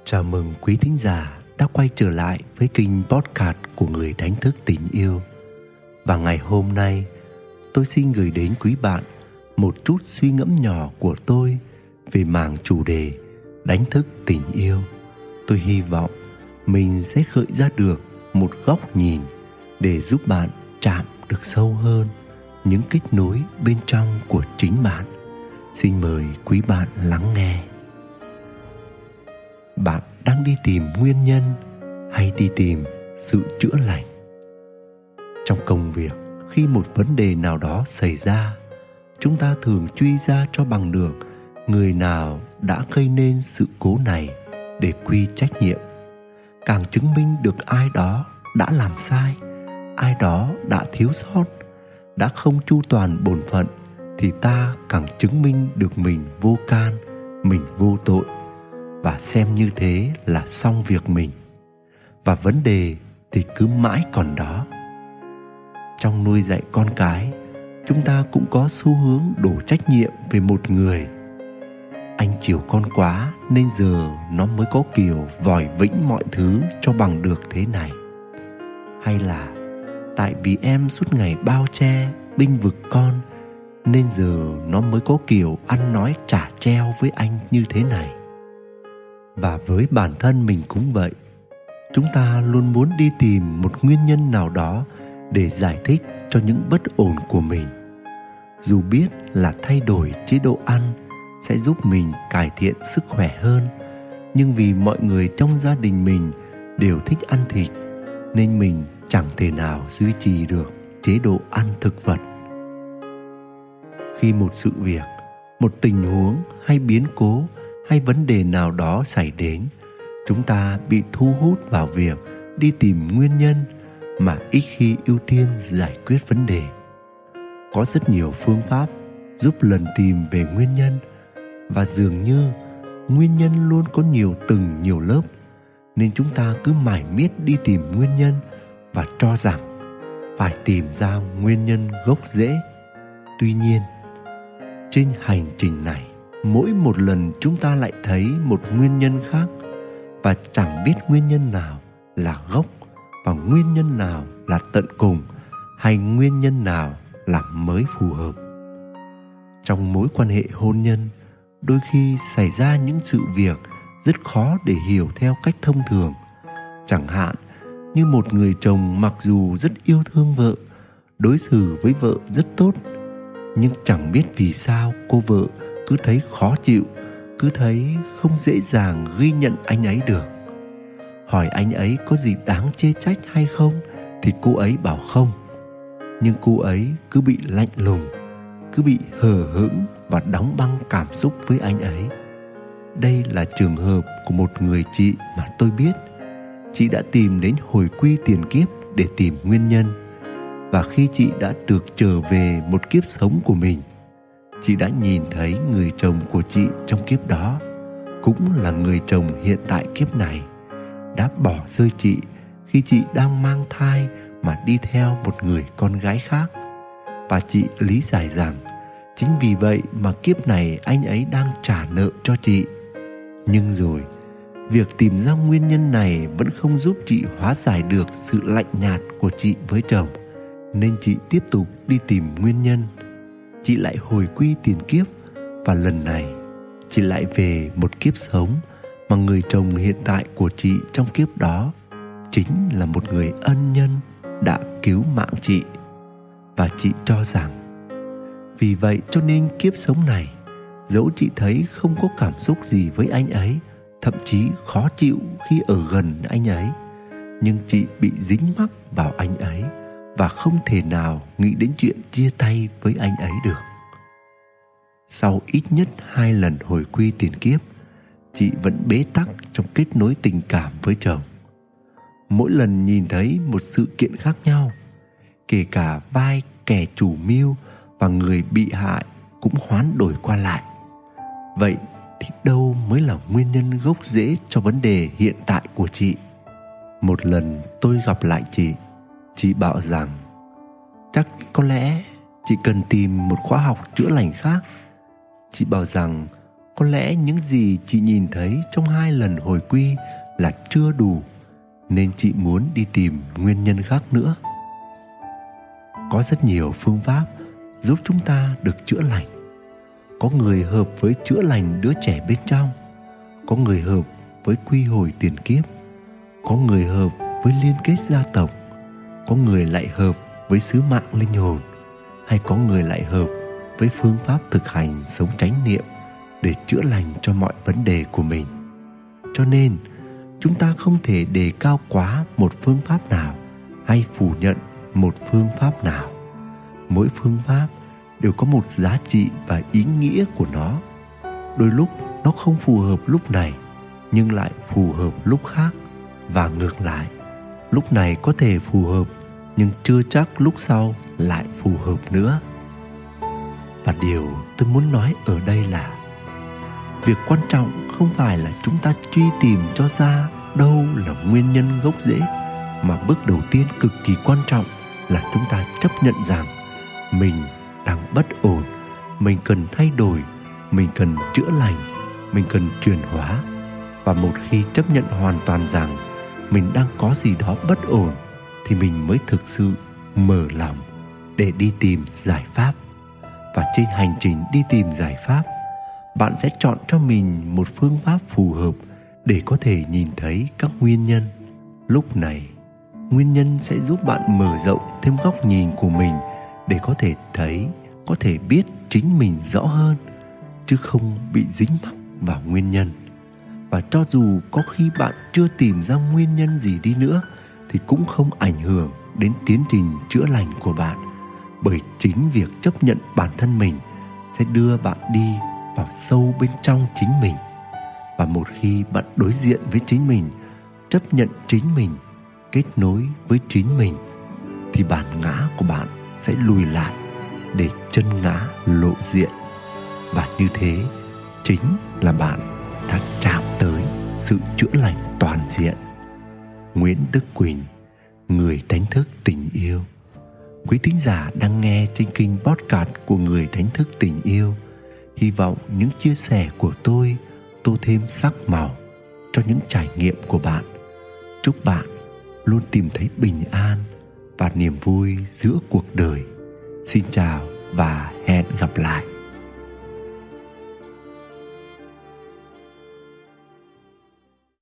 Chào mừng quý thính giả đã quay trở lại với kênh podcast của Người Đánh Thức Tình Yêu. Và ngày hôm nay, tôi xin gửi đến quý bạn một chút suy ngẫm nhỏ của tôi về mảng chủ đề đánh thức tình yêu. Tôi hy vọng mình sẽ gợi ra được một góc nhìn để giúp bạn chạm được sâu hơn những kết nối bên trong của chính bạn. Xin mời quý bạn lắng nghe. Bạn đang đi tìm nguyên nhân hay đi tìm sự chữa lành? Trong công việc, khi một vấn đề nào đó xảy ra, chúng ta thường truy ra cho bằng được người nào đã gây nên sự cố này để quy trách nhiệm. Càng chứng minh được ai đó đã làm sai, ai đó đã thiếu sót, đã không chu toàn bổn phận, thì ta càng chứng minh được mình vô can, mình vô tội, và xem như thế là xong việc mình. Và vấn đề thì cứ mãi còn đó. Trong nuôi dạy con cái, chúng ta cũng có xu hướng đổ trách nhiệm về một người. Anh chiều con quá nên giờ nó mới có kiểu vòi vĩnh mọi thứ cho bằng được thế này. Hay là tại vì em suốt ngày bao che, bênh vực con nên giờ nó mới có kiểu ăn nói chả treo với anh như thế này. Và với bản thân mình cũng vậy. Chúng ta luôn muốn đi tìm một nguyên nhân nào đó để giải thích cho những bất ổn của mình. Dù biết là thay đổi chế độ ăn sẽ giúp mình cải thiện sức khỏe hơn, nhưng vì mọi người trong gia đình mình đều thích ăn thịt nên mình chẳng thể nào duy trì được chế độ ăn thực vật. Khi một sự việc, một tình huống hay biến cố hay vấn đề nào đó xảy đến, chúng ta bị thu hút vào việc đi tìm nguyên nhân mà ít khi ưu tiên giải quyết vấn đề. Có rất nhiều phương pháp giúp lần tìm về nguyên nhân, và dường như nguyên nhân luôn có nhiều tầng nhiều lớp, nên chúng ta cứ mải miết đi tìm nguyên nhân và cho rằng phải tìm ra nguyên nhân gốc rễ. Tuy nhiên, trên hành trình này, mỗi một lần chúng ta lại thấy một nguyên nhân khác, và chẳng biết nguyên nhân nào là gốc và nguyên nhân nào là tận cùng, hay nguyên nhân nào là mới phù hợp. Trong mối quan hệ hôn nhân, đôi khi xảy ra những sự việc rất khó để hiểu theo cách thông thường. Chẳng hạn như một người chồng mặc dù rất yêu thương vợ, đối xử với vợ rất tốt, nhưng chẳng biết vì sao cô vợ cứ thấy khó chịu, cứ thấy không dễ dàng ghi nhận anh ấy được. Hỏi anh ấy có gì đáng chê trách hay không thì cô ấy bảo không. Nhưng cô ấy cứ bị lạnh lùng, cứ bị hờ hững và đóng băng cảm xúc với anh ấy. Đây là trường hợp của một người chị mà tôi biết. Chị đã tìm đến hồi quy tiền kiếp để tìm nguyên nhân. Và khi chị đã được trở về một kiếp sống của mình, chị đã nhìn thấy người chồng của chị trong kiếp đó, cũng là người chồng hiện tại kiếp này, đã bỏ rơi chị khi chị đang mang thai mà đi theo một người con gái khác. Và chị lý giải rằng chính vì vậy mà kiếp này anh ấy đang trả nợ cho chị. Nhưng rồi, việc tìm ra nguyên nhân này vẫn không giúp chị hóa giải được sự lạnh nhạt của chị với chồng, nên chị tiếp tục đi tìm nguyên nhân. Chị lại hồi quy tiền kiếp, và lần này chị lại về một kiếp sống mà người chồng hiện tại của chị trong kiếp đó chính là một người ân nhân đã cứu mạng chị. Và chị cho rằng vì vậy cho nên kiếp sống này, dẫu chị thấy không có cảm xúc gì với anh ấy, thậm chí khó chịu khi ở gần anh ấy, nhưng chị bị dính mắc vào anh ấy và không thể nào nghĩ đến chuyện chia tay với anh ấy được. Sau ít nhất 2 lần hồi quy tiền kiếp, chị vẫn bế tắc trong kết nối tình cảm với chồng. Mỗi lần nhìn thấy một sự kiện khác nhau, kể cả vai kẻ chủ mưu và người bị hại cũng hoán đổi qua lại. Vậy thì đâu mới là nguyên nhân gốc rễ cho vấn đề hiện tại của chị? Một lần tôi gặp lại chị bảo rằng chắc có lẽ chị cần tìm một khóa học chữa lành khác. Chị bảo rằng có lẽ những gì chị nhìn thấy trong 2 lần hồi quy là chưa đủ, nên chị muốn đi tìm nguyên nhân khác nữa. Có rất nhiều phương pháp giúp chúng ta được chữa lành. Có người hợp với chữa lành đứa trẻ bên trong, có người hợp với quy hồi tiền kiếp, có người hợp với liên kết gia tộc, có người lại hợp với sứ mạng linh hồn, hay có người lại hợp với phương pháp thực hành sống chánh niệm để chữa lành cho mọi vấn đề của mình. Cho nên, chúng ta không thể đề cao quá một phương pháp nào hay phủ nhận một phương pháp nào. Mỗi phương pháp đều có một giá trị và ý nghĩa của nó. Đôi lúc nó không phù hợp lúc này, nhưng lại phù hợp lúc khác, và ngược lại. Lúc này có thể phù hợp, nhưng chưa chắc lúc sau lại phù hợp nữa. Và điều tôi muốn nói ở đây là việc quan trọng không phải là chúng ta truy tìm cho ra đâu là nguyên nhân gốc rễ, mà bước đầu tiên cực kỳ quan trọng là chúng ta chấp nhận rằng mình đang bất ổn, mình cần thay đổi, mình cần chữa lành, mình cần chuyển hóa. Và một khi chấp nhận hoàn toàn rằng mình đang có gì đó bất ổn, thì mình mới thực sự mở lòng để đi tìm giải pháp. Và trên hành trình đi tìm giải pháp, bạn sẽ chọn cho mình một phương pháp phù hợp để có thể nhìn thấy các nguyên nhân. Lúc này, nguyên nhân sẽ giúp bạn mở rộng thêm góc nhìn của mình để có thể thấy, có thể biết chính mình rõ hơn, chứ không bị dính mắc vào nguyên nhân. Và cho dù có khi bạn chưa tìm ra nguyên nhân gì đi nữa, thì cũng không ảnh hưởng đến tiến trình chữa lành của bạn, bởi chính việc chấp nhận bản thân mình sẽ đưa bạn đi vào sâu bên trong chính mình. Và một khi bạn đối diện với chính mình, chấp nhận chính mình, kết nối với chính mình, thì bản ngã của bạn sẽ lùi lại để chân ngã lộ diện. Và như thế chính là bạn đã chạm tới sự chữa lành toàn diện. Nguyễn Đức Quỳnh, người đánh thức tình yêu. Quý thính giả đang nghe trên kênh podcast của Người Đánh Thức Tình Yêu. Hy vọng những chia sẻ của tôi tô thêm sắc màu cho những trải nghiệm của bạn. Chúc bạn luôn tìm thấy bình an và niềm vui giữa cuộc đời. Xin chào và hẹn gặp lại.